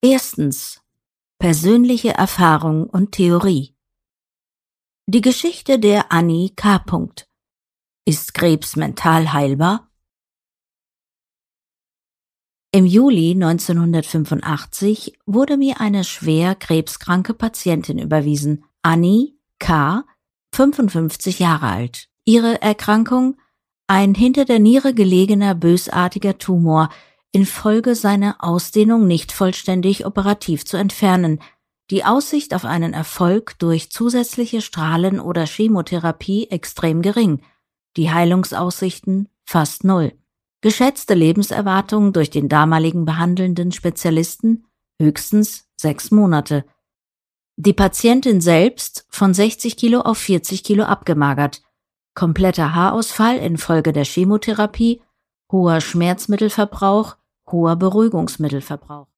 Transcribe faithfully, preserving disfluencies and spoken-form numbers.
Erstens. Persönliche Erfahrung und Theorie. Die Geschichte der Annie K. Ist Krebs mental heilbar? Im Juli neunzehnhundertfünfundachtzig wurde mir eine schwer krebskranke Patientin überwiesen, Annie K., fünfundfünfzig Jahre alt. Ihre Erkrankung? Ein hinter der Niere gelegener bösartiger Tumor, infolge seiner Ausdehnung nicht vollständig operativ zu entfernen. Die Aussicht auf einen Erfolg durch zusätzliche Strahlen- oder Chemotherapie extrem gering. Die Heilungsaussichten fast null. Geschätzte Lebenserwartung durch den damaligen behandelnden Spezialisten höchstens sechs Monate. Die Patientin selbst von sechzig Kilo auf vierzig Kilo abgemagert. Kompletter Haarausfall infolge der Chemotherapie, hoher Schmerzmittelverbrauch, hoher Beruhigungsmittelverbrauch.